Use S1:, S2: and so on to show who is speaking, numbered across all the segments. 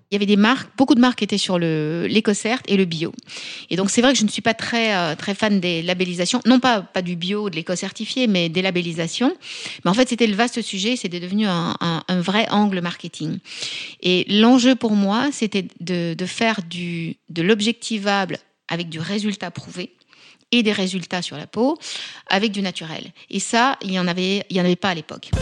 S1: Il y avait beaucoup de marques étaient sur l'EcoCert et le bio. Et donc, c'est vrai que je ne suis pas très fan des labellisations. Non pas du bio, de l'éco-certifié, mais des labellisations. Mais en fait, c'était le vaste sujet. C'était devenu un vrai angle marketing. Et l'enjeu pour moi, c'était de faire de l'objectivable avec du résultat prouvé et des résultats sur la peau avec du naturel. Et ça, il y en avait pas à l'époque.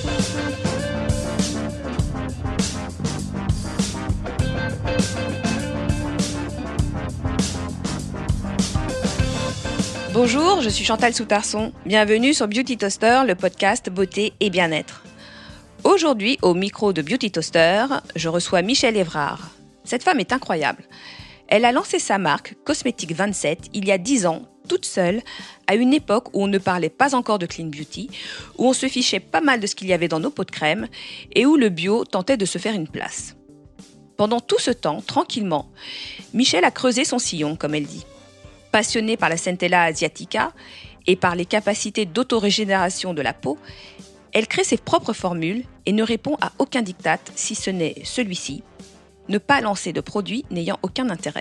S2: Bonjour, je suis Chantal Soutarson. Bienvenue sur Beauty Toaster, le podcast beauté et bien-être. Aujourd'hui, au micro de Beauty Toaster, je reçois Michèle Evrard. Cette femme est incroyable. Elle a lancé sa marque Cosmétique 27 il y a 10 ans, toute seule, à une époque où on ne parlait pas encore de clean beauty, où on se fichait pas mal de ce qu'il y avait dans nos pots de crème et où le bio tentait de se faire une place. Pendant tout ce temps, tranquillement, Michèle a creusé son sillon, comme elle dit. Passionnée par la Centella asiatica et par les capacités d'autorégénération de la peau, elle crée ses propres formules et ne répond à aucun diktat si ce n'est celui-ci, ne pas lancer de produits n'ayant aucun intérêt.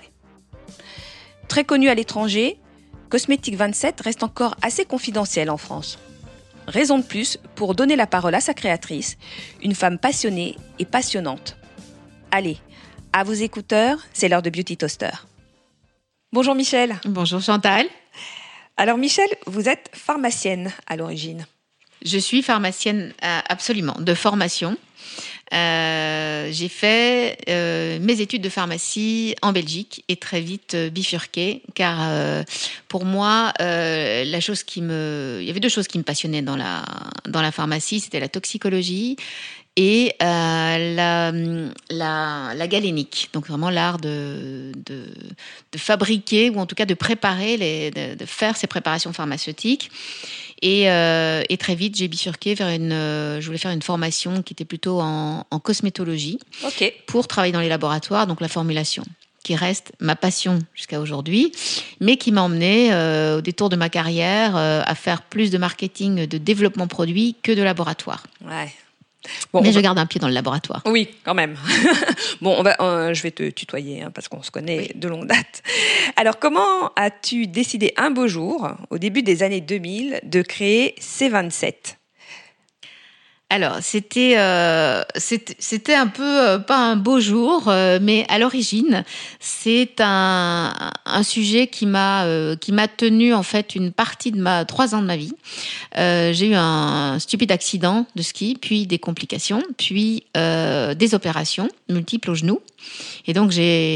S2: Très connue à l'étranger, Cosmétique 27 reste encore assez confidentielle en France. Raison de plus pour donner la parole à sa créatrice, une femme passionnée et passionnante. Allez, à vos écouteurs, c'est l'heure de Beauty Toaster. Bonjour Michèle.
S1: Bonjour Chantal.
S2: Alors Michèle, vous êtes pharmacienne à l'origine.
S1: Je suis pharmacienne absolument, de formation. J'ai fait mes études de pharmacie en Belgique et très vite bifurqué car pour moi il y avait deux choses qui me passionnaient dans la pharmacie, c'était la toxicologie et la galénique, donc vraiment l'art de fabriquer ou en tout cas de préparer de faire ces préparations pharmaceutiques. Et très vite, j'ai bifurqué vers je voulais faire une formation qui était plutôt en cosmétologie, pour travailler dans les laboratoires, donc la formulation, qui reste ma passion jusqu'à aujourd'hui, mais qui m'a emmenée au détour de ma carrière à faire plus de marketing, de développement produit que de laboratoire.
S2: Ouais.
S1: Bon, mais je garde un pied dans le laboratoire.
S2: Oui, quand même. Bon, je vais te tutoyer parce qu'on se connaît de longue date. Alors, comment as-tu décidé un beau jour, au début des années 2000, de créer C27 ?
S1: Alors, c'était un peu pas un beau jour, mais à l'origine, c'est un sujet qui m'a tenu en fait une partie de 3 ans de ma vie. J'ai eu un stupide accident de ski, puis des complications, puis des opérations multiples au genou. Et donc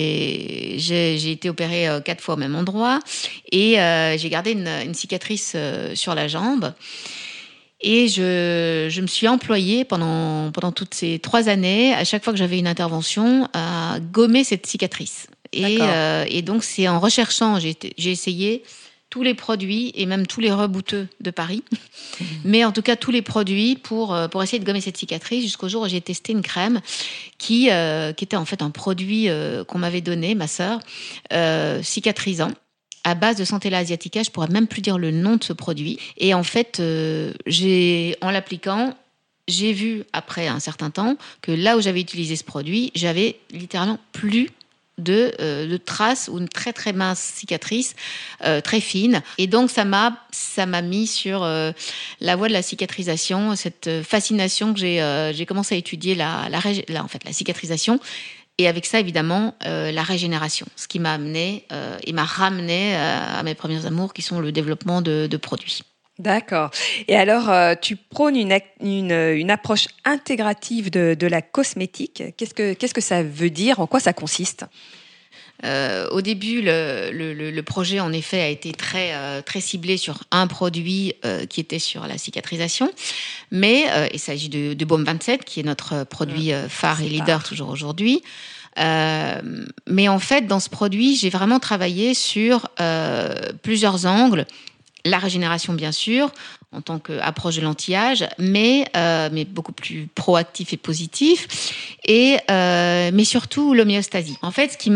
S1: j'ai été opérée 4 fois au même endroit et j'ai gardé une cicatrice sur la jambe. Et je me suis employée pendant toutes ces 3 années, à chaque fois que j'avais une intervention, à gommer cette cicatrice. Et donc, c'est en recherchant, j'ai essayé tous les produits et même tous les rebouteux de Paris. Mais en tout cas, tous les produits pour essayer de gommer cette cicatrice jusqu'au jour où j'ai testé une crème qui était en fait un produit qu'on m'avait donné, ma sœur, cicatrisant, à base de Centella asiatica. Je pourrais même plus dire le nom de ce produit. Et en fait, en l'appliquant, j'ai vu après un certain temps que là où j'avais utilisé ce produit, j'avais littéralement plus de traces ou une très très mince cicatrice, très fine. Et donc ça m'a mis sur la voie de la cicatrisation, cette fascination que j'ai commencé à étudier la cicatrisation. Et avec ça, évidemment, la régénération, ce qui m'a amené et m'a ramené à mes premiers amours, qui sont le développement de produits.
S2: D'accord. Et alors, tu prônes une approche intégrative de la cosmétique. Qu'est-ce que ça veut dire ? En quoi ça consiste ?
S1: Au début, le projet, en effet, a été très ciblé sur un produit qui était sur la cicatrisation. Mais il s'agit de Baume 27, qui est notre produit phare et leader toujours aujourd'hui. Mais en fait, dans ce produit, j'ai vraiment travaillé sur plusieurs angles. La régénération, bien sûr, en tant qu'approche de l'anti-âge, mais beaucoup plus proactif et positif, mais surtout l'homéostasie. En fait, ce qui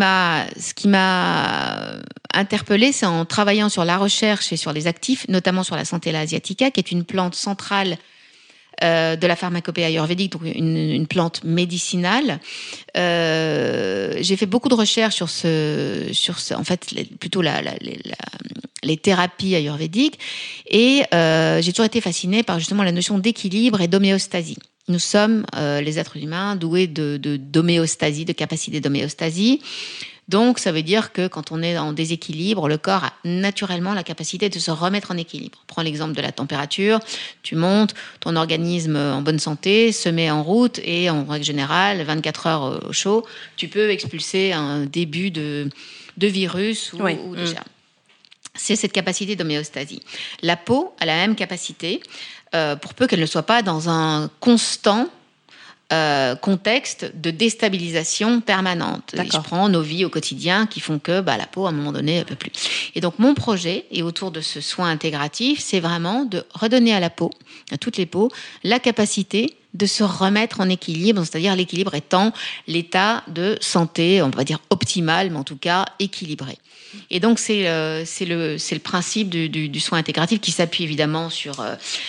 S1: m'a interpellée, c'est en travaillant sur la recherche et sur les actifs, notamment sur la Centella asiatica, qui est une plante centrale de la pharmacopée ayurvédique, donc une plante médicinale, j'ai fait beaucoup de recherches en fait, plutôt les thérapies ayurvédiques, et j'ai toujours été fascinée par justement la notion d'équilibre et d'homéostasie. Nous sommes les êtres humains doués d'homéostasie, de capacité d'homéostasie. Donc, ça veut dire que quand on est en déséquilibre, le corps a naturellement la capacité de se remettre en équilibre. Prends l'exemple de la température. Tu montes, ton organisme en bonne santé se met en route et en règle générale, 24 heures au chaud, tu peux expulser un début de virus ou de germe. C'est cette capacité d'homéostasie. La peau a la même capacité, pour peu qu'elle ne soit pas dans un constant contexte de déstabilisation permanente. Je prends nos vies au quotidien qui font que la peau, à un moment donné, ne peut plus. Et donc, mon projet, et autour de ce soin intégratif, c'est vraiment de redonner à la peau, à toutes les peaux, la capacité de se remettre en équilibre, c'est-à-dire l'équilibre étant l'état de santé, on va dire optimal, mais en tout cas équilibré. Et donc, c'est le principe du soin intégratif qui s'appuie évidemment sur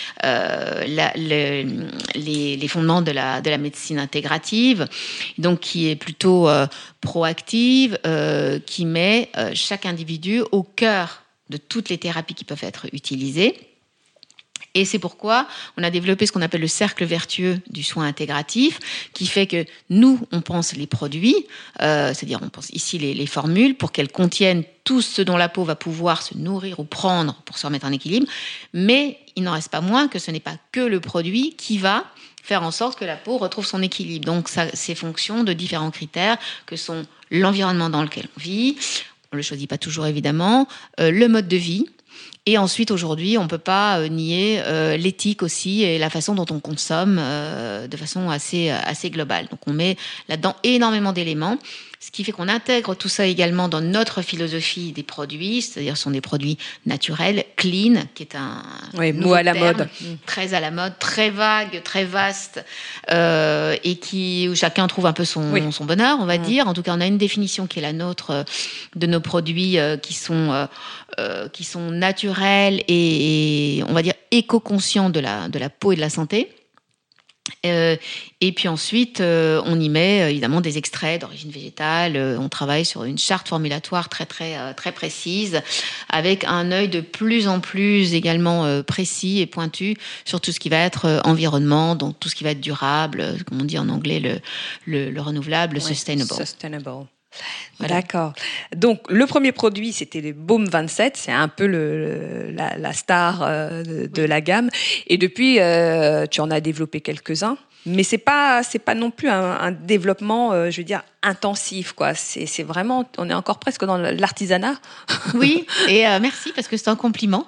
S1: les fondements de la médecine intégrative, donc qui est plutôt proactive, qui met chaque individu au cœur de toutes les thérapies qui peuvent être utilisées. Et c'est pourquoi on a développé ce qu'on appelle le cercle vertueux du soin intégratif, qui fait que nous, on pense les produits, c'est-à-dire on pense ici les formules, pour qu'elles contiennent tout ce dont la peau va pouvoir se nourrir ou prendre pour se remettre en équilibre. Mais il n'en reste pas moins que ce n'est pas que le produit qui va faire en sorte que la peau retrouve son équilibre. Donc, c'est fonction de différents critères que sont l'environnement dans lequel on vit, on ne le choisit pas toujours évidemment, le mode de vie. Et ensuite, aujourd'hui, on ne peut pas nier l'éthique aussi et la façon dont on consomme de façon assez globale. Donc, on met là-dedans énormément d'éléments, ce qui fait qu'on intègre tout ça également dans notre philosophie des produits, c'est-à-dire ce sont des produits naturels, clean, qui est un
S2: mot à la
S1: terme,
S2: mode,
S1: très à la mode, très vague, très vaste, et où chacun trouve un peu son bonheur, on va dire. En tout cas, on a une définition qui est la nôtre de nos produits qui sont naturels et on va dire éco-conscients de la peau et de la santé. Et puis ensuite, on y met évidemment des extraits d'origine végétale. On travaille sur une charte formulatoire très précise, avec un œil de plus en plus également précis et pointu sur tout ce qui va être environnement, donc tout ce qui va être durable, comme on dit en anglais, le renouvelable, le sustainable.
S2: Voilà. D'accord. Donc, le premier produit, c'était le Baume 27. C'est un peu la star de la gamme. Et depuis, tu en as développé quelques-uns. Mais c'est pas non plus un développement, je veux dire, intensif, quoi. C'est vraiment, on est encore presque dans l'artisanat.
S1: Oui, et merci parce que c'est un compliment.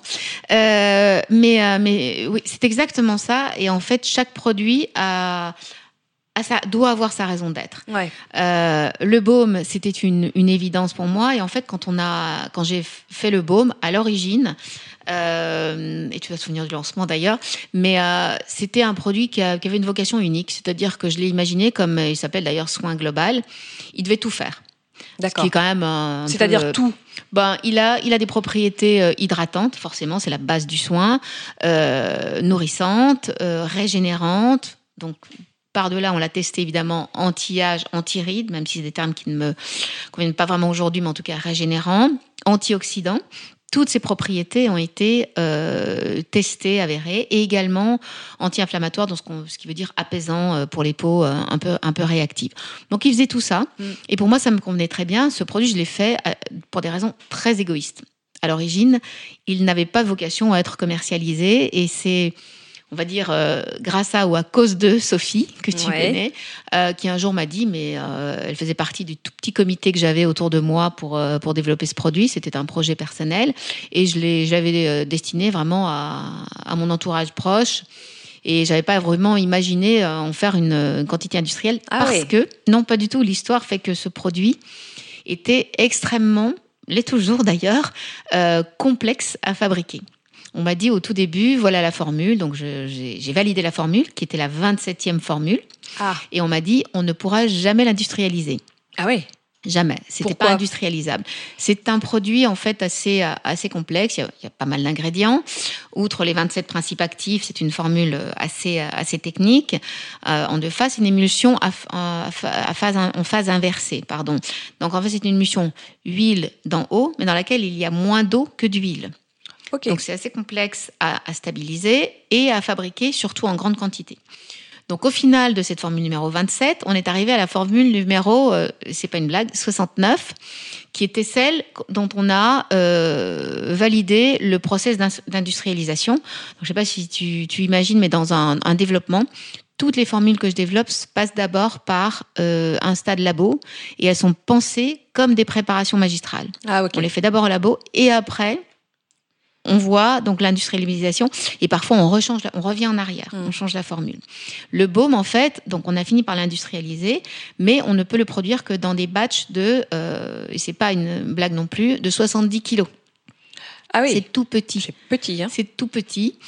S1: Mais oui, c'est exactement ça. Et en fait, chaque produit ça doit avoir sa raison d'être.
S2: Ouais.
S1: Le baume, c'était une évidence pour moi. Et en fait, quand j'ai fait le baume, à l'origine, et tu vas te souvenir du lancement d'ailleurs, mais c'était un produit qui avait une vocation unique. C'est-à-dire que je l'ai imaginé comme, il s'appelle d'ailleurs Soin Global. Il devait tout faire.
S2: D'accord.
S1: Ce qui est quand même
S2: c'est-à-dire tout.
S1: Il a des propriétés hydratantes, forcément, c'est la base du soin, nourrissantes, régénérantes, donc par-delà, on l'a testé évidemment anti-âge, anti-rides, même si c'est des termes qui ne me conviennent pas vraiment aujourd'hui, mais en tout cas régénérants, antioxydants. Toutes ces propriétés ont été testées, avérées, et également anti-inflammatoires, donc ce qui veut dire apaisant pour les peaux un peu réactives. Donc, il faisait tout ça. Et pour moi, ça me convenait très bien. Ce produit, je l'ai fait pour des raisons très égoïstes. À l'origine, il n'avait pas vocation à être commercialisé, et c'est, on va dire, grâce à ou à cause de Sophie, que tu connais, qui un jour m'a dit, mais elle faisait partie du tout petit comité que j'avais autour de moi pour développer ce produit. C'était un projet personnel et je l'avais destiné vraiment à mon entourage proche. Et j'avais pas vraiment imaginé en faire une quantité industrielle que, non, pas du tout. L'histoire fait que ce produit était extrêmement, l'est toujours d'ailleurs, complexe à fabriquer. On m'a dit au tout début, voilà la formule. Donc, j'ai validé la formule, qui était la 27e formule. Et on m'a dit, on ne pourra jamais l'industrialiser.
S2: Ah oui.
S1: Jamais. C'était
S2: Pourquoi ?
S1: pas industrialisable. C'est un produit en fait assez complexe. Il y a pas mal d'ingrédients. Outre les 27 principes actifs, c'est une formule assez technique. En 2 phases, c'est une émulsion en phase inversée. Pardon. Donc en fait, c'est une émulsion huile d'en haut, mais dans laquelle il y a moins d'eau que d'huile.
S2: Okay.
S1: Donc c'est assez complexe à stabiliser et à fabriquer, surtout en grande quantité. Donc, au final de cette formule numéro 27, on est arrivé à la formule numéro, c'est pas une blague, 69, qui était celle dont on a validé le process d'industrialisation. Donc, je sais pas si tu imagines, mais dans un développement, toutes les formules que je développe passent d'abord par un stade labo et elles sont pensées comme des préparations magistrales.
S2: Ah, okay.
S1: On les fait d'abord au labo et après, on voit donc l'industrialisation et parfois on revient en arrière, on change la formule. Le baume, en fait, donc on a fini par l'industrialiser, mais on ne peut le produire que dans des batchs de, et c'est pas une blague non plus, de 70 kilos.
S2: Ah oui.
S1: C'est tout petit.
S2: C'est petit, hein.
S1: C'est tout petit.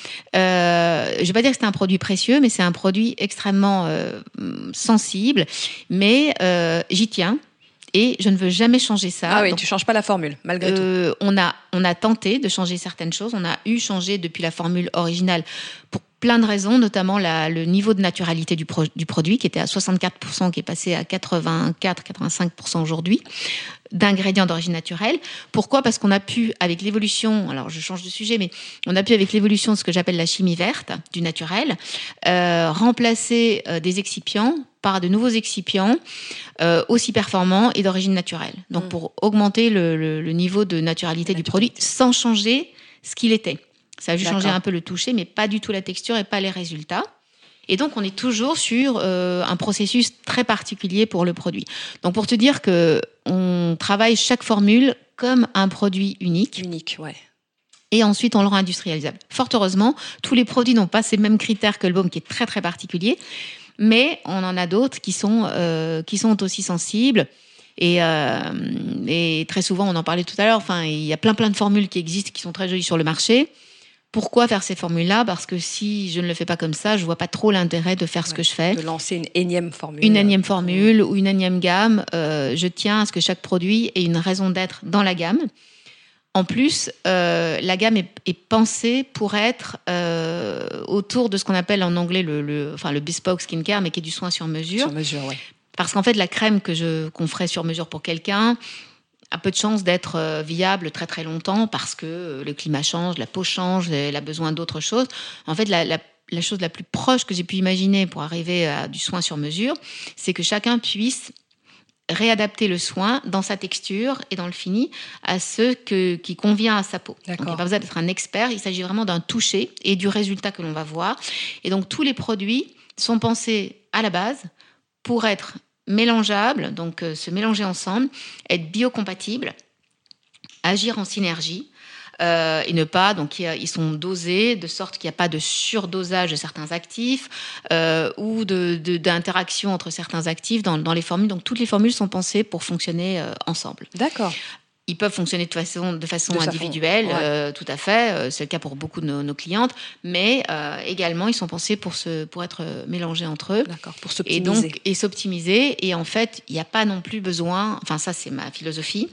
S1: Je vais pas dire que c'est un produit précieux, mais c'est un produit extrêmement sensible. Mais j'y tiens. Et je ne veux jamais changer ça.
S2: Ah oui,
S1: donc,
S2: tu changes pas la formule, malgré tout.
S1: On a tenté de changer certaines choses. On a changé depuis la formule originale pour plein de raisons, notamment le niveau de naturalité du produit qui était à 64%, qui est passé à 84-85% aujourd'hui, d'ingrédients d'origine naturelle. Pourquoi ? Parce qu'on a pu, avec l'évolution, alors je change de sujet, mais on a pu, avec l'évolution de ce que j'appelle la chimie verte, du naturel, remplacer des excipients par de nouveaux excipients aussi performants et d'origine naturelle. Donc, pour augmenter le niveau de naturalité du produit sans changer ce qu'il était. Ça a juste changé un peu le toucher, mais pas du tout la texture et pas les résultats. Et donc, on est toujours sur un processus très particulier pour le produit. Donc, pour te dire qu'on travaille chaque formule comme un produit unique.
S2: Unique, ouais.
S1: Et ensuite, on le rend industrialisable. Fort heureusement, tous les produits n'ont pas ces mêmes critères que le baume, qui est très, très particulier. Mais on en a d'autres qui sont aussi sensibles. Et très souvent, on en parlait tout à l'heure, enfin, il y a plein de formules qui existent, qui sont très jolies sur le marché. Pourquoi faire ces formules-là ? Parce que si je ne le fais pas comme ça, je vois pas trop l'intérêt de faire ce que je fais.
S2: De lancer une énième formule.
S1: Une énième formule ou une énième gamme. Je tiens à ce que chaque produit ait une raison d'être dans la gamme. En plus, la gamme est pensée pour être autour de ce qu'on appelle en anglais le bespoke skincare, mais qui est du soin sur mesure.
S2: Sur mesure, oui.
S1: Parce qu'en fait, la crème qu'on ferait sur mesure pour quelqu'un a peu de chances d'être viable très très longtemps parce que le climat change, la peau change, elle a besoin d'autre chose. En fait, la chose la plus proche que j'ai pu imaginer pour arriver à du soin sur mesure, c'est que chacun puisse réadapter le soin dans sa texture et dans le fini à ce qui convient à sa peau. Donc, il n'y a pas besoin d'être un expert, il s'agit vraiment d'un toucher et du résultat que l'on va voir. Et donc, tous les produits sont pensés à la base pour être mélangeables, donc se mélanger ensemble, être biocompatibles, agir en synergie, et ne pas, donc ils sont dosés de sorte qu'il n'y a pas de surdosage de certains actifs ou d'interaction entre certains actifs dans les formules. Donc toutes les formules sont pensées pour fonctionner ensemble.
S2: D'accord.
S1: Ils peuvent fonctionner de façon individuelle, ouais. Tout à fait. C'est le cas pour beaucoup de nos clientes, mais également ils sont pensés pour être mélangés entre eux.
S2: D'accord, pour s'optimiser.
S1: Et s'optimiser. Et en fait, il n'y a pas non plus besoin. Enfin, ça c'est ma philosophie.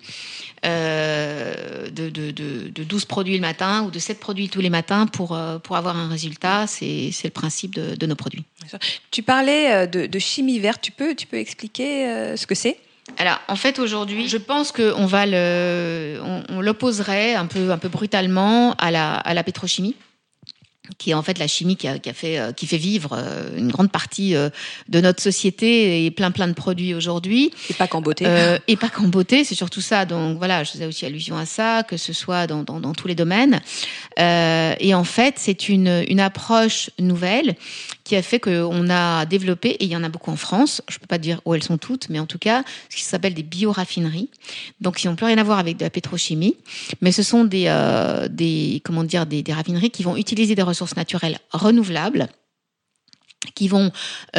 S1: De 12 produits le matin ou de 7 produits tous les matins pour avoir un résultat. C'est le principe de nos produits.
S2: Tu parlais de chimie verte. Tu peux expliquer ce que c'est ?
S1: Alors, en fait, aujourd'hui, je pense qu'on on l'opposerait un peu brutalement à la pétrochimie, qui est en fait la chimie qui fait vivre une grande partie de notre société et plein de produits aujourd'hui.
S2: Et pas qu'en beauté.
S1: Et pas qu'en beauté, c'est surtout ça. Donc voilà, je faisais aussi allusion à ça, que ce soit dans tous les domaines. Et en fait, c'est une approche nouvelle qui a fait qu'on a développé, et il y en a beaucoup en France, je peux pas te dire où elles sont toutes, mais en tout cas, ce qui s'appelle des bioraffineries. Donc, ils n'ont plus rien à voir avec de la pétrochimie, mais ce sont des raffineries qui vont utiliser des ressources naturelles renouvelables qui vont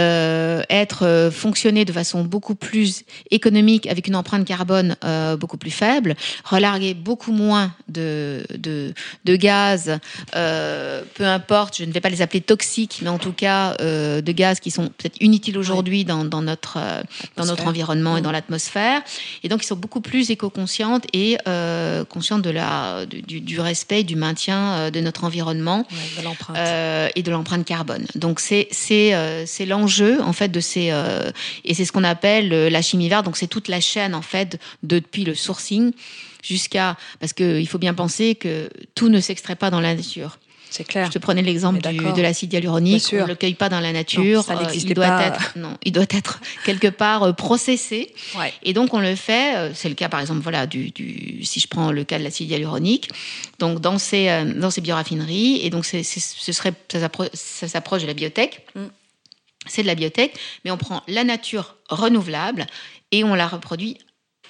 S1: être fonctionner de façon beaucoup plus économique, avec une empreinte carbone beaucoup plus faible, relarguer beaucoup moins de gaz, peu importe, je ne vais pas les appeler toxiques, mais en tout cas de gaz qui sont peut-être inutiles aujourd'hui dans notre environnement et dans l'atmosphère. Et donc, ils sont beaucoup plus éco-conscientes et conscientes du respect, du maintien de notre environnement,
S2: de l'empreinte.
S1: Et de l'empreinte carbone. Donc, c'est l'enjeu en fait de ces et c'est ce qu'on appelle la chimie verte. Donc c'est toute la chaîne en fait depuis le sourcing jusqu'à, parce que il faut bien penser que tout ne s'extrait pas dans la nature.
S2: C'est clair.
S1: Je te prenais l'exemple de l'acide hyaluronique. On ne le cueille pas dans la nature.
S2: Non, ça n'existe
S1: pas. Il doit être quelque part processé.
S2: Ouais.
S1: Et donc on le fait. C'est le cas par exemple si je prends le cas de l'acide hyaluronique. Donc dans ces bioraffineries, et donc ça s'approche de la biotech. C'est de la biotech, mais on prend la nature renouvelable et on la reproduit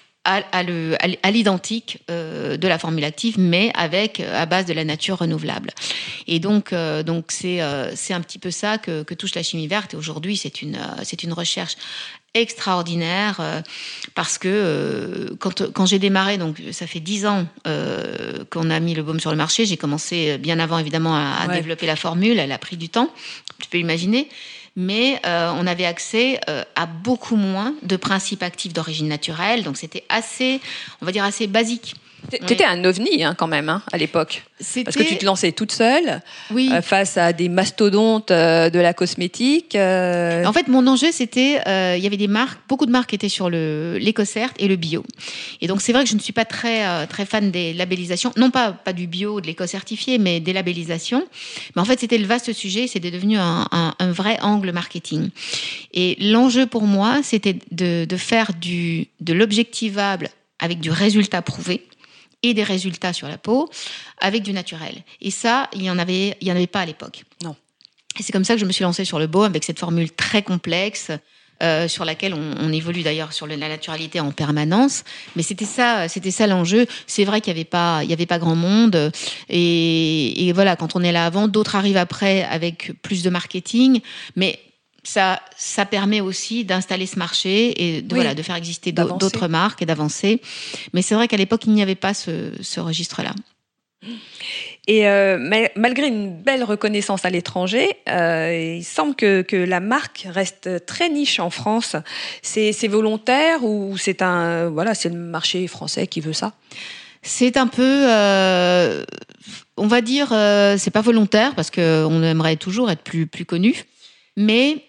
S1: à l'identique de la formule active, mais à base de la nature renouvelable. Et donc c'est un petit peu ça que touche la chimie verte. Et aujourd'hui, c'est une recherche extraordinaire parce que quand j'ai démarré, donc ça fait 10 ans qu'on a mis le baume sur le marché. J'ai commencé bien avant évidemment à développer la formule. Elle a pris du temps, tu peux imaginer. Mais on avait accès à beaucoup moins de principes actifs d'origine naturelle, donc c'était assez basique.
S2: T'étais un ovni quand même à l'époque, parce que tu te lançais toute seule face à des mastodontes de la cosmétique.
S1: En fait, mon enjeu c'était, il y avait beaucoup de marques qui étaient sur l'écocert et le bio. Et donc c'est vrai que je ne suis pas très fan des labellisations, non pas du bio, de l'éco-certifié, mais des labellisations. Mais en fait, c'était le vaste sujet, c'était devenu un vrai angle marketing. Et l'enjeu pour moi, c'était de faire de l'objectivable avec du résultat prouvé et des résultats sur la peau avec du naturel. Et ça, il y en avait pas à l'époque.
S2: Non.
S1: Et c'est comme ça que je me suis lancée sur le baume avec cette formule très complexe sur laquelle on évolue d'ailleurs sur la naturalité en permanence. Mais c'était ça l'enjeu. C'est vrai qu'il y avait pas grand monde. Et voilà, quand on est là avant, d'autres arrivent après avec plus de marketing. Mais ça permet aussi d'installer ce marché et de faire exister d'autres marques et d'avancer. Mais c'est vrai qu'à l'époque, il n'y avait pas ce registre-là.
S2: Et malgré une belle reconnaissance à l'étranger, il semble que la marque reste très niche en France. C'est volontaire ou c'est le marché français qui veut ça ?
S1: C'est un peu, on va dire, c'est pas volontaire parce qu'on aimerait toujours être plus connu. Mais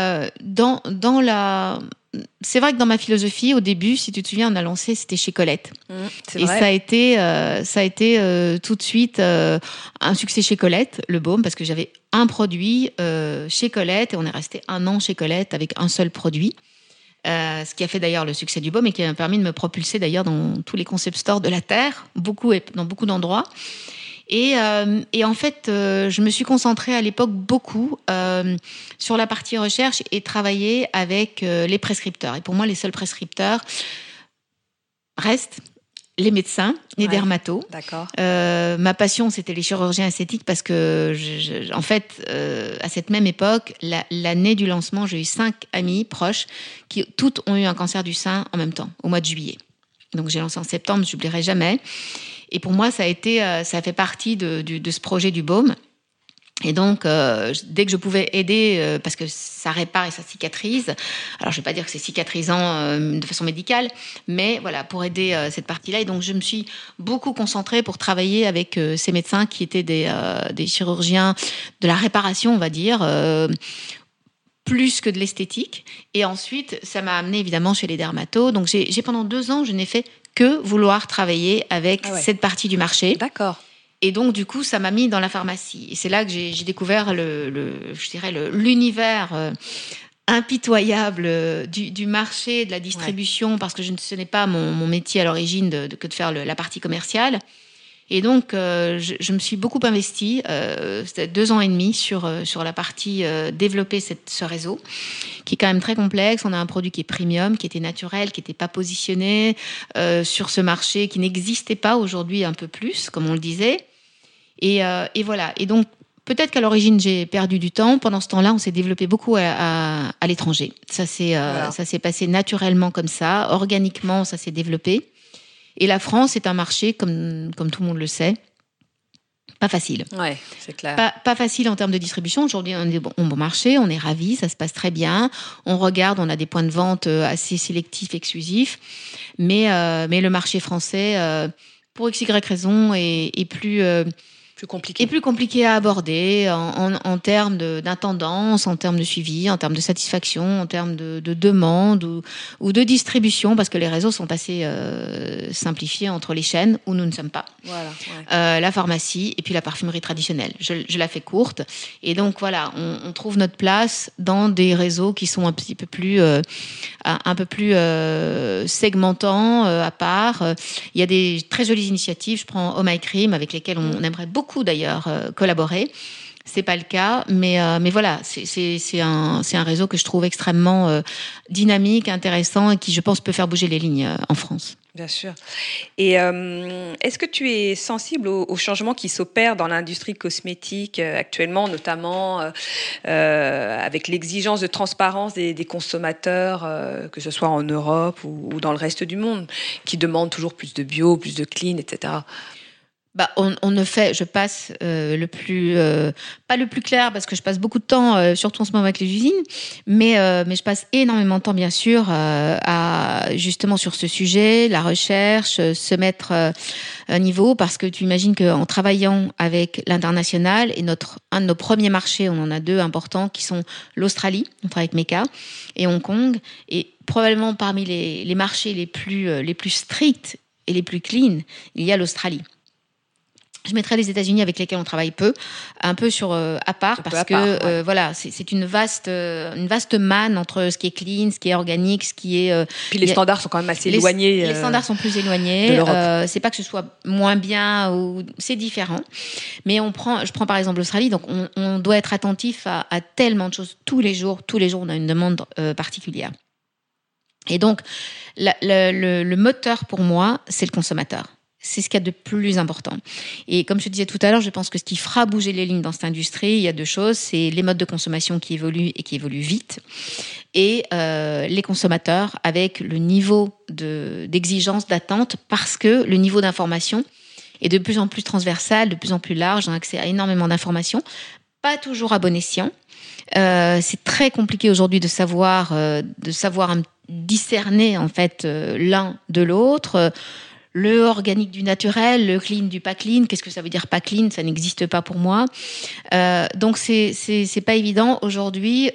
S1: c'est vrai que dans ma philosophie, au début, si tu te souviens, on a lancé, c'était chez Colette.
S2: C'est
S1: et
S2: vrai.
S1: Ça a été tout de suite un succès chez Colette, le baume, parce que j'avais un produit chez Colette et on est resté 1 an chez Colette avec un seul produit. Ce qui a fait d'ailleurs le succès du baume et qui m'a permis de me propulser d'ailleurs dans tous les concept stores de la Terre, dans beaucoup d'endroits. Et en fait, je me suis concentrée à l'époque beaucoup sur la partie recherche et travailler avec les prescripteurs. Et pour moi, les seuls prescripteurs restent les médecins, les dermatos.
S2: D'accord.
S1: Ma passion, c'était les chirurgiens esthétiques parce que, en fait, à cette même époque, l'année du lancement, j'ai eu 5 amis proches qui toutes ont eu un cancer du sein en même temps, au mois de juillet. Donc j'ai lancé en septembre, je n'oublierai jamais. Et pour moi, ça a fait partie de ce projet du baume. Et donc, dès que je pouvais aider, parce que ça répare et ça cicatrise, alors je ne vais pas dire que c'est cicatrisant de façon médicale, mais voilà, pour aider cette partie-là. Et donc, je me suis beaucoup concentrée pour travailler avec ces médecins qui étaient des chirurgiens de la réparation, on va dire, plus que de l'esthétique. Et ensuite, ça m'a amené évidemment chez les dermatos. Donc, j'ai pendant 2 ans, je n'ai fait que vouloir travailler avec cette partie du marché.
S2: D'accord.
S1: Et donc, du coup, ça m'a mis dans la pharmacie. Et c'est là que j'ai découvert l'univers impitoyable du marché, de la distribution, parce que ce n'est pas mon métier à l'origine que de faire la partie commerciale. Et donc, je me suis beaucoup investie, c'était 2 ans et demi sur la partie développer ce réseau, qui est quand même très complexe. On a un produit qui est premium, qui était naturel, qui n'était pas positionné sur ce marché, qui n'existait pas aujourd'hui un peu plus, comme on le disait. Et voilà. Et donc, peut-être qu'à l'origine, j'ai perdu du temps. Pendant ce temps-là, on s'est développé beaucoup à l'étranger. Ça s'est passé naturellement comme ça. Organiquement, ça s'est développé. Et la France est un marché, comme tout le monde le sait, pas facile.
S2: Ouais, c'est clair.
S1: Pas facile en termes de distribution. Aujourd'hui, on est bon marché, on est ravis, ça se passe très bien. On regarde, on a des points de vente assez sélectifs, exclusifs. Mais le marché français, pour x, y raison, est plus compliqué à aborder en termes d'intendance, en termes de suivi, en termes de satisfaction, en termes de demande ou de distribution, parce que les réseaux sont assez simplifiés entre les chaînes où nous ne sommes pas.
S2: Voilà, ouais.
S1: La pharmacie et puis la parfumerie traditionnelle. Je la fais courte. Et donc voilà, on trouve notre place dans des réseaux qui sont un peu plus segmentants, à part. Il y a des très jolies initiatives. Je prends Oh My Cream, avec lesquelles on aimerait beaucoup d'ailleurs collaborer. C'est pas le cas, mais voilà, c'est un réseau que je trouve extrêmement dynamique, intéressant et qui, je pense, peut faire bouger les lignes en France.
S2: Bien sûr. Et est-ce que tu es sensible aux changements qui s'opèrent dans l'industrie cosmétique actuellement, notamment avec l'exigence de transparence des consommateurs, que ce soit en Europe ou dans le reste du monde, qui demandent toujours plus de bio, plus de clean, etc.
S1: Je passe pas le plus clair parce que je passe beaucoup de temps, surtout en ce moment avec les usines, mais je passe énormément de temps bien sûr justement sur ce sujet, la recherche, se mettre à niveau, parce que tu imagines qu'en travaillant avec l'international et un de nos premiers marchés, on en a deux importants qui sont l'Australie, on travaille avec Mecca, et Hong Kong, et probablement parmi les marchés les plus stricts et les plus clean, il y a l'Australie. Je mettrai les États-Unis avec lesquels on travaille un peu à part, parce que voilà, c'est une vaste manne entre ce qui est clean, ce qui est organique, ce qui est.
S2: Puis les standards sont quand même assez éloignés.
S1: Les standards sont plus éloignés.
S2: De l'Europe.
S1: C'est pas que ce soit moins bien ou c'est différent, mais je prends par exemple l'Australie, donc on doit être attentif à tellement de choses tous les jours. Tous les jours, on a une demande particulière. Et donc le moteur pour moi, c'est le consommateur. C'est ce qu'il y a de plus important. Et comme je te disais tout à l'heure, je pense que ce qui fera bouger les lignes dans cette industrie, il y a deux choses. C'est les modes de consommation qui évoluent et qui évoluent vite. Et les consommateurs avec le niveau d'exigence, d'attente, parce que le niveau d'information est de plus en plus transversal, de plus en plus large. On a accès à énormément d'informations. Pas toujours à bon escient. C'est très compliqué aujourd'hui de savoir discerner en fait l'un de l'autre. Le organique du naturel, le clean du pas clean. Qu'est-ce que ça veut dire pas clean? Ça n'existe pas pour moi. Donc c'est pas évident. Aujourd'hui,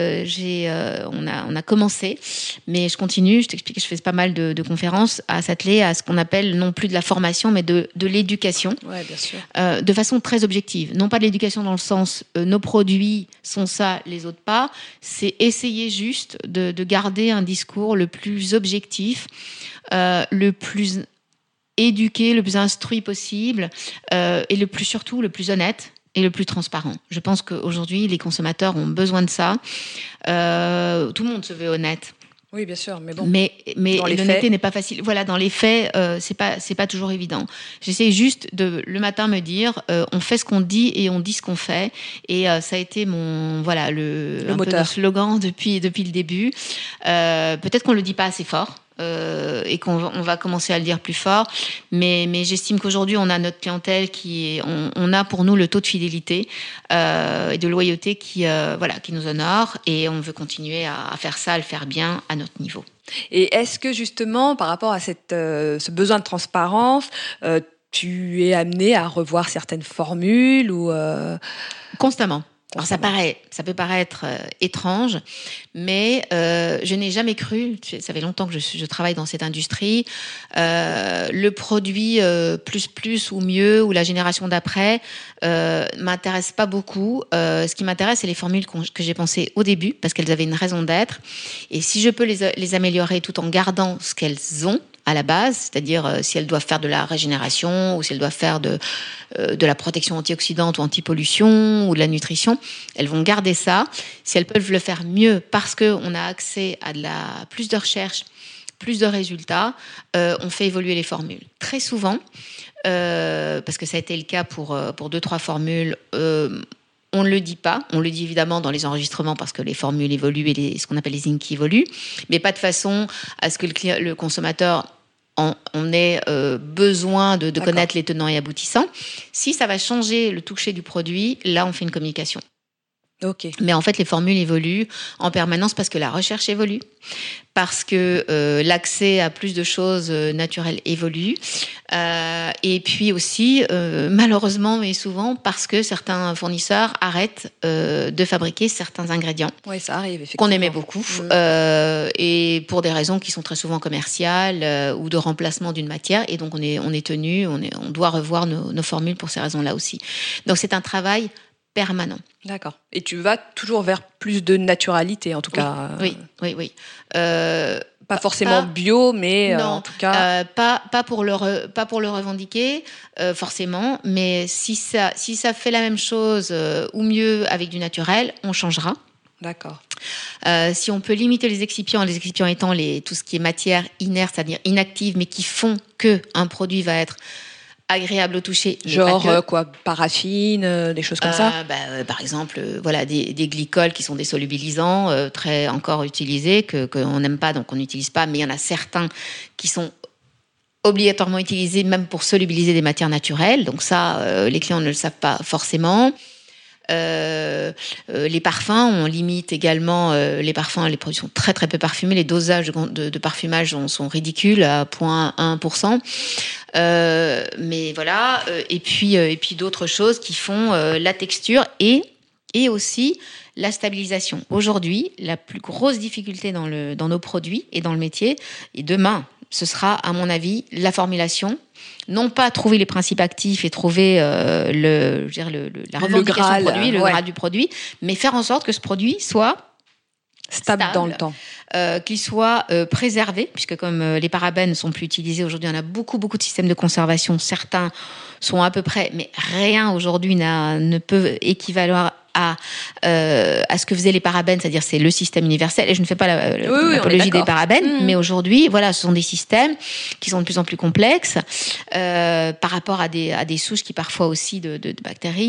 S1: on a commencé, mais je continue. Je t'explique que je fais pas mal de conférences à s'atteler à ce qu'on appelle non plus de la formation, mais de l'éducation.
S2: Ouais, bien sûr.
S1: De façon très objective. Non pas de l'éducation dans le sens nos produits sont ça, les autres pas. C'est essayer juste de garder un discours le plus objectif, le plus éduqué, le plus instruit possible, et surtout le plus honnête et le plus transparent. Je pense qu'aujourd'hui, les consommateurs ont besoin de ça. Tout le monde se veut honnête.
S2: Oui, bien sûr, mais bon.
S1: Mais l'honnêteté n'est pas facile. Voilà, dans les faits, c'est pas toujours évident. J'essaie juste de le matin me dire, on fait ce qu'on dit et on dit ce qu'on fait. Et ça a été un peu de slogan depuis le début. Peut-être qu'on le dit pas assez fort. Et qu'on va commencer à le dire plus fort, mais j'estime qu'aujourd'hui on a notre clientèle on a pour nous le taux de fidélité et de loyauté qui nous honore, et on veut continuer à faire ça, à le faire bien à notre niveau.
S2: Et est-ce que justement par rapport à ce besoin de transparence, tu es amené à revoir certaines formules ou
S1: Constamment. Alors ça peut paraître étrange, mais je n'ai jamais cru, ça fait longtemps que je travaille dans cette industrie, le produit plus ou mieux ou la génération d'après m'intéresse pas beaucoup. Ce qui m'intéresse, c'est les formules que j'ai pensées au début, parce qu'elles avaient une raison d'être, et si je peux les améliorer tout en gardant ce qu'elles ont à la base, c'est-à-dire si elles doivent faire de la régénération ou si elles doivent faire de la protection antioxydante ou anti-pollution ou de la nutrition, elles vont garder ça. Si elles peuvent le faire mieux parce qu'on a accès à plus de recherche, plus de résultats, on fait évoluer les formules. Très souvent, parce que ça a été le cas pour 2-3 formules, On ne le dit pas. On le dit évidemment dans les enregistrements parce que les formules évoluent et ce qu'on appelle les INCI évoluent, mais pas de façon à ce que le consommateur on ait besoin de connaître les tenants et aboutissants. Si ça va changer le toucher du produit, là, on fait une communication.
S2: Ok.
S1: Mais en fait, les formules évoluent en permanence parce que la recherche évolue, parce que l'accès à plus de choses naturelles évolue, et puis aussi, malheureusement, mais souvent, parce que certains fournisseurs arrêtent de fabriquer certains ingrédients.
S2: Oui, ça arrive, effectivement.
S1: Qu'on aimait beaucoup, et pour des raisons qui sont très souvent commerciales ou de remplacement d'une matière, et donc on doit revoir nos formules pour ces raisons-là aussi. Donc c'est un travail permanent.
S2: D'accord. Et tu vas toujours vers plus de naturalité, en tout cas.
S1: Oui.
S2: Pas forcément bio, mais
S1: non,
S2: en tout cas.
S1: Pas pour le revendiquer, forcément. Mais si ça fait la même chose ou mieux avec du naturel, on changera.
S2: D'accord.
S1: Si on peut limiter les excipients étant tout ce qui est matière inerte, c'est-à-dire inactive, mais qui font qu'un produit va être agréable au toucher.
S2: Genre quoi, paraffine, des choses comme ça.
S1: Par exemple, des glycols qui sont des solubilisants très encore utilisés qu'on n'aime pas, donc on n'utilise pas. Mais il y en a certains qui sont obligatoirement utilisés même pour solubiliser des matières naturelles. Donc ça, les clients ne le savent pas forcément. Les parfums, on limite également les parfums. Les produits sont très très peu parfumés. Les dosages de parfumage sont ridicules à 0,1%. Mais voilà. Et puis d'autres choses qui font la texture et aussi la stabilisation. Aujourd'hui, la plus grosse difficulté dans nos produits et dans le métier, et demain, ce sera, à mon avis, la formulation. Non pas trouver les principes actifs et trouver la revendication
S2: Graal,
S1: du produit, le Graal du produit, mais faire en sorte que ce produit soit
S2: stable dans le temps.
S1: Qu'il soit préservé, puisque comme les parabènes ne sont plus utilisés aujourd'hui, on a beaucoup de systèmes de conservation. Certains sont à peu près, mais rien aujourd'hui ne peut équivaloir à ce que faisaient les parabènes, c'est-à-dire c'est le système universel. Et je ne fais pas l'apologie des parabènes, mais aujourd'hui, voilà, ce sont des systèmes qui sont de plus en plus complexes par rapport à des souches qui parfois aussi de bactéries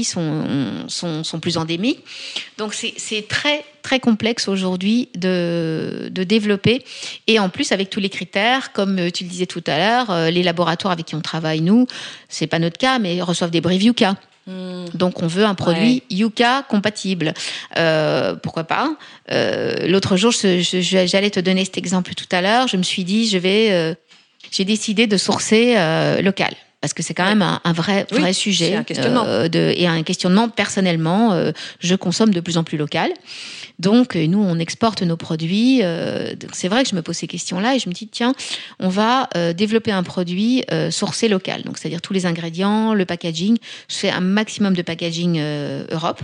S1: sont plus endémiques. Donc c'est très très complexe aujourd'hui de développer, et en plus avec tous les critères, comme tu le disais tout à l'heure, les laboratoires avec qui on travaille, nous, c'est pas notre cas, mais reçoivent des brevets Yucca. Donc on veut un produit Yucca compatible. Pourquoi pas l'autre jour, j'allais te donner cet exemple tout à l'heure. Je me suis dit, j'ai décidé de sourcer local. Parce que c'est quand même un vrai sujet.
S2: C'est un questionnement.
S1: Et un questionnement, personnellement, je consomme de plus en plus local. Donc, nous, on exporte nos produits. Donc c'est vrai que je me pose ces questions-là et je me dis, tiens, on va développer un produit sourcé local. Donc, c'est-à-dire tous les ingrédients, le packaging. Je fais un maximum de packaging Europe.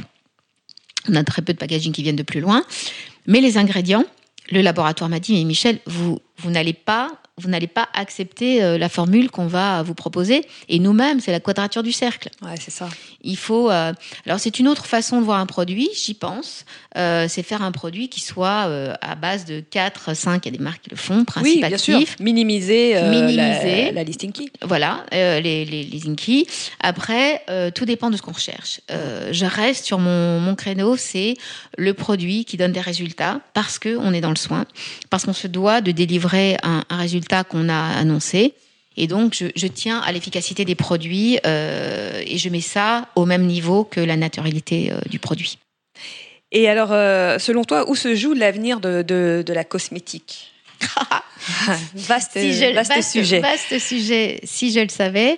S1: On a très peu de packaging qui viennent de plus loin. Mais les ingrédients, le laboratoire m'a dit, mais Michel, vous n'allez pas accepter la formule qu'on va vous proposer. Et nous-mêmes, c'est la quadrature du cercle.
S2: Ouais, c'est ça.
S1: Il faut... alors, c'est une autre façon de voir un produit, j'y pense. C'est faire un produit qui soit à base de 4, 5, il y a des marques qui le font, principes actifs.
S2: Bien sûr. Minimiser la liste INCI.
S1: Voilà, les INCI. Après, tout dépend de ce qu'on recherche. Je reste sur mon créneau, c'est le produit qui donne des résultats parce qu'on est dans le soin, parce qu'on se doit de délivrer un résultat qu'on a annoncé. Et donc, je tiens à l'efficacité des produits et je mets ça au même niveau que la naturalité du produit.
S2: Et alors, selon toi, où se joue l'avenir de la cosmétique? Vaste sujet.
S1: Vaste sujet, si je le savais.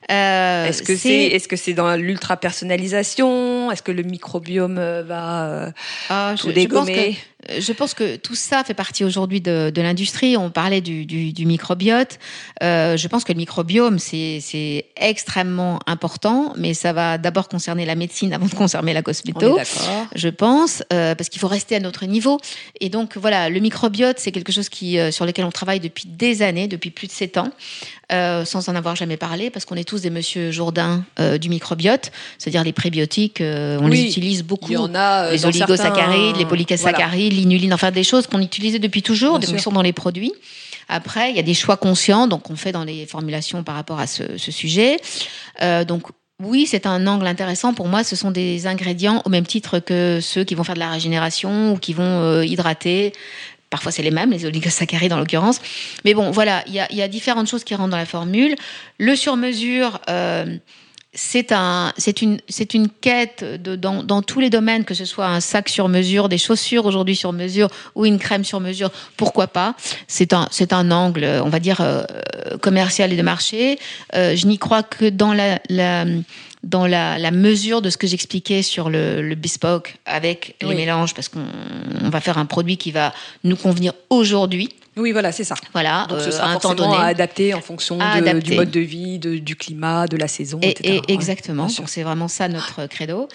S2: Est-ce que c'est dans l'ultra personnalisation? Est-ce que le microbiome va tout dégommer?
S1: Je pense que tout ça fait partie aujourd'hui de l'industrie. On parlait du microbiote. Je pense que le microbiome, c'est extrêmement important, mais ça va d'abord concerner la médecine avant de concerner la cosméto. Je pense, parce qu'il faut rester à notre niveau. Et donc, voilà, le microbiote, c'est quelque chose sur lequel on travaille depuis des années, depuis plus de 7 ans, sans en avoir jamais parlé, parce qu'on est tous des monsieur Jourdain du microbiote, c'est-à-dire les prébiotiques, on les utilise beaucoup.
S2: Il y en a
S1: les oligosaccharides, les polysaccharides, l'inuline, enfin des choses qu'on utilisait depuis toujours, depuis qu'ils sont dans les produits. Après, il y a des choix conscients, donc on fait dans les formulations par rapport à ce sujet. Donc Oui, c'est un angle intéressant. Pour moi, ce sont des ingrédients au même titre que ceux qui vont faire de la régénération ou qui vont hydrater. Parfois, c'est les mêmes, les oligosaccharides en l'occurrence. Mais bon, voilà, il y a différentes choses qui rentrent dans la formule. Le sur-mesure, c'est une quête dans tous les domaines, que ce soit un sac sur mesure, des chaussures aujourd'hui sur mesure ou une crème sur mesure, pourquoi pas. C'est un angle, on va dire, commercial et de marché. Je n'y crois que dans la mesure de ce que j'expliquais sur le bespoke avec les mélanges, parce qu'on va faire un produit qui va nous convenir aujourd'hui.
S2: Oui, voilà, c'est ça.
S1: Voilà,
S2: donc ce sera
S1: à un temps donné.
S2: À adapter en fonction du mode de vie, du climat, de la saison, etc.
S1: Exactement. Donc c'est vraiment ça notre credo.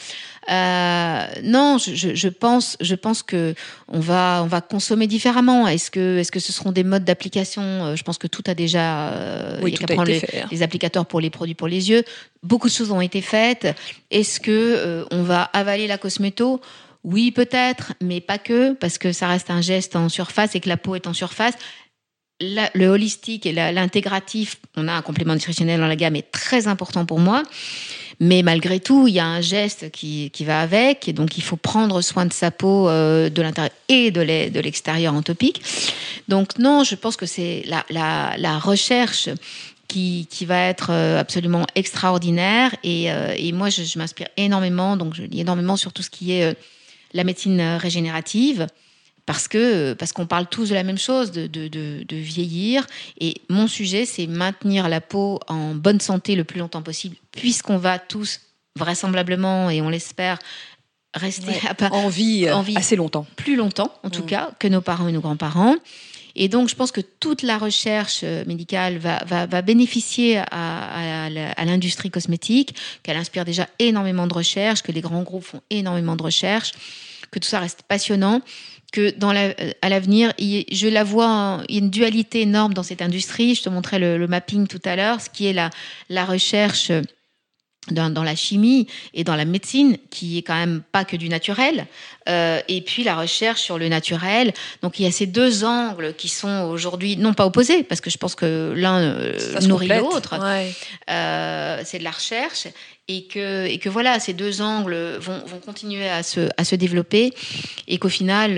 S1: Non, je pense que on va consommer différemment. Est-ce que ce seront des modes d'application? Je pense que tout a déjà. Il y a qu'à prendre les applicateurs pour les produits pour les yeux. Beaucoup de choses ont été faites. Est-ce que on va avaler la cosméto? Oui, peut-être, mais pas que, parce que ça reste un geste en surface et que la peau est en surface. Le holistique et l'intégratif, on a un complément nutritionnel dans la gamme, est très important pour moi. Mais malgré tout, il y a un geste qui va avec, et donc il faut prendre soin de sa peau de l'intérieur et de l'extérieur en topique. Donc non, je pense que c'est la recherche qui va être absolument extraordinaire. Et moi, je m'inspire énormément, donc je lis énormément sur tout ce qui est la médecine régénérative, parce qu'on parle tous de la même chose, de vieillir. Et mon sujet, c'est maintenir la peau en bonne santé le plus longtemps possible, puisqu'on va tous, vraisemblablement, et on l'espère, rester
S2: en vie assez longtemps.
S1: Plus longtemps, en tout cas, que nos parents et nos grands-parents. Et donc, je pense que toute la recherche médicale va bénéficier à l'industrie cosmétique, qu'elle inspire déjà énormément de recherches, que les grands groupes font énormément de recherches, que tout ça reste passionnant, que à l'avenir, je la vois, il y a une dualité énorme dans cette industrie. Je te montrais le mapping tout à l'heure, ce qui est la recherche dans la chimie et dans la médecine, qui est quand même pas que du naturel, et puis la recherche sur le naturel. Donc il y a ces deux angles qui sont aujourd'hui non pas opposés, parce que je pense que l'un nourrit l'autre.
S2: Ouais.
S1: C'est de la recherche, et que voilà, ces deux angles vont continuer à se développer, et qu'au final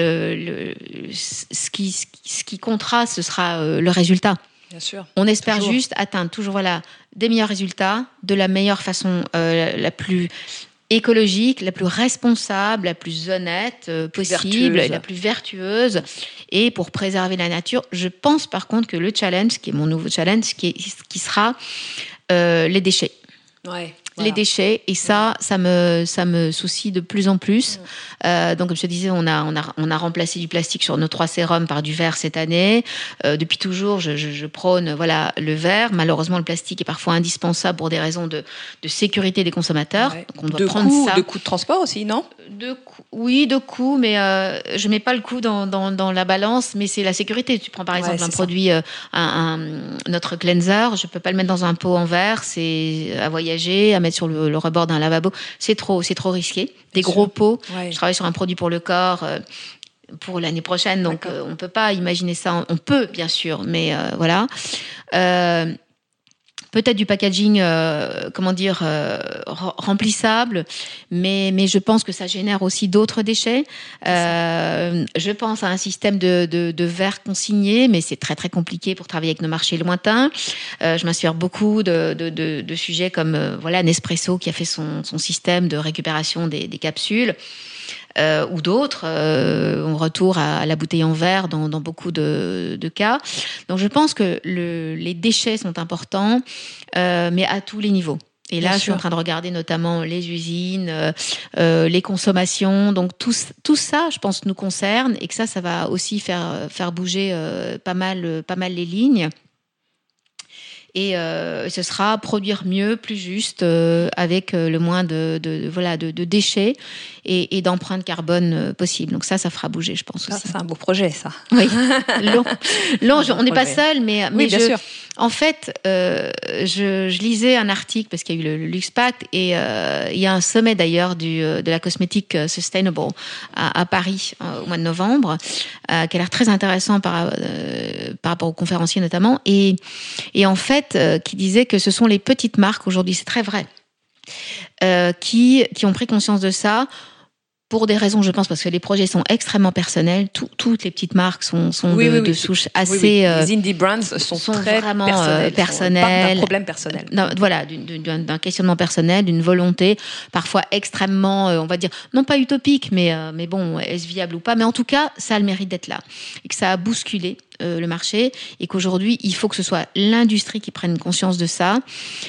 S1: ce qui comptera, ce sera le résultat.
S2: Bien sûr.
S1: On espère juste atteindre toujours des meilleurs résultats, de la meilleure façon, la plus écologique, la plus responsable, la plus honnête possible, la plus vertueuse, et pour préserver la nature. Je pense par contre que le challenge, qui est mon nouveau challenge, qui sera les déchets.
S2: Ouais.
S1: Voilà. Les déchets, et ça me soucie de plus en plus. Donc, comme je te disais, on a remplacé du plastique sur nos 3 sérums par du verre cette année. Depuis toujours, je prône le verre. Malheureusement, le plastique est parfois indispensable pour des raisons de sécurité des consommateurs.
S2: Ouais.
S1: Donc, on doit prendre ça.
S2: De coûts de transport aussi, non ?
S1: Oui, de coûts, mais je mets pas le coût dans la balance, mais c'est la sécurité. Tu prends par exemple un produit, notre cleanser, je peux pas le mettre dans un pot en verre, c'est à voyager, à mettre sur le rebord d'un lavabo, c'est trop risqué. Des gros pots. Ouais. Je travaille sur un produit pour le corps. Pour l'année prochaine, donc on peut pas imaginer ça. On peut bien sûr, mais voilà. Peut-être du packaging, remplissable, mais je pense que ça génère aussi d'autres déchets. Je pense à un système de verre consigné, mais c'est très très compliqué pour travailler avec nos marchés lointains. Je m'inspire beaucoup de sujets comme Nespresso, qui a fait son système de récupération des capsules. Ou d'autres, on retourne à la bouteille en verre dans beaucoup de cas. Donc je pense que les déchets sont importants, mais à tous les niveaux. Et là, je suis en train de regarder notamment les usines, les consommations. Donc tout ça, je pense, nous concerne, et que ça va aussi faire bouger pas mal les lignes. Et ce sera produire mieux, plus juste, avec le moins de déchets et d'empreintes carbone possible. Donc ça fera bouger, je pense aussi.
S2: C'est un beau projet, ça.
S1: Oui, long. On n'est pas seul, mais
S2: bien sûr.
S1: En fait, je lisais un article, parce qu'il y a eu le Luxpact, et il y a un sommet d'ailleurs de la cosmétique sustainable à Paris au mois de novembre, qui a l'air très intéressant par rapport aux conférenciers notamment, et en fait qui disait que ce sont les petites marques aujourd'hui, c'est très vrai, qui ont pris conscience de ça. Pour des raisons, je pense, parce que les projets sont extrêmement personnels. Toutes les petites marques sont de souche assez...
S2: Les indie brands sont très
S1: vraiment
S2: personnels. D'un problème personnel.
S1: Voilà, d'un questionnement personnel, d'une volonté, parfois extrêmement, on va dire, non pas utopique, mais bon, est-ce viable ou pas? Mais en tout cas, ça a le mérite d'être là. Et que ça a bousculé le marché, et qu'aujourd'hui, il faut que ce soit l'industrie qui prenne conscience de ça.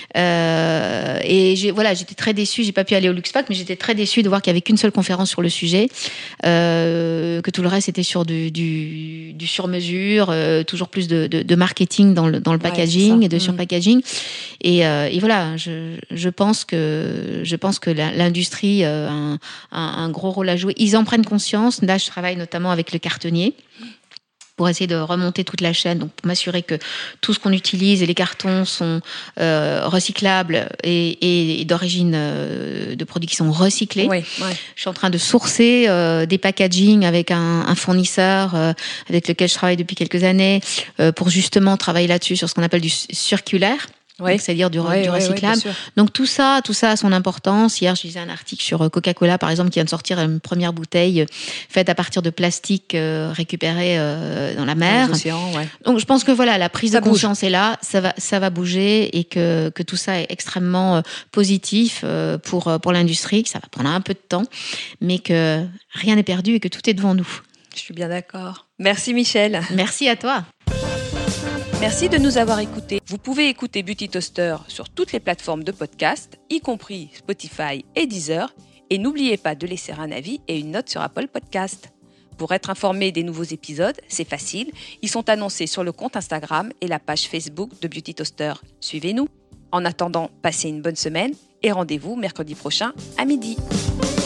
S1: Et j'étais très déçue, j'ai pas pu aller au Luxpack, mais j'étais très déçue de voir qu'il y avait qu'une seule conférence sur le sujet, que tout le reste était sur du sur-mesure, toujours plus de marketing dans le packaging et de surpackaging. Et voilà, je pense que l'industrie a un gros rôle à jouer. Ils en prennent conscience. Là, je travaille notamment avec le cartonnier pour essayer de remonter toute la chaîne, donc pour m'assurer que tout ce qu'on utilise et les cartons sont recyclables et d'origine de produits qui sont recyclés.
S2: Oui.
S1: Je suis en train de sourcer des packaging avec un fournisseur avec lequel je travaille depuis quelques années pour justement travailler là-dessus sur ce qu'on appelle du circulaire. Donc, c'est-à-dire du recyclable. Donc tout ça a son importance. Hier, je lisais un article sur Coca-Cola, par exemple, qui vient de sortir une première bouteille faite à partir de plastique récupéré dans la mer. Donc je pense que voilà, la prise de conscience est là, ça va bouger, et que tout ça est extrêmement positif pour l'industrie, que ça va prendre un peu de temps, mais que rien n'est perdu et que tout est devant nous.
S2: Je suis bien d'accord. Merci Michèle.
S1: Merci à toi.
S2: Merci de nous avoir écoutés. Vous pouvez écouter Beauty Toaster sur toutes les plateformes de podcast, y compris Spotify et Deezer. Et n'oubliez pas de laisser un avis et une note sur Apple Podcast. Pour être informé des nouveaux épisodes, c'est facile. Ils sont annoncés sur le compte Instagram et la page Facebook de Beauty Toaster. Suivez-nous. En attendant, passez une bonne semaine et rendez-vous mercredi prochain à midi.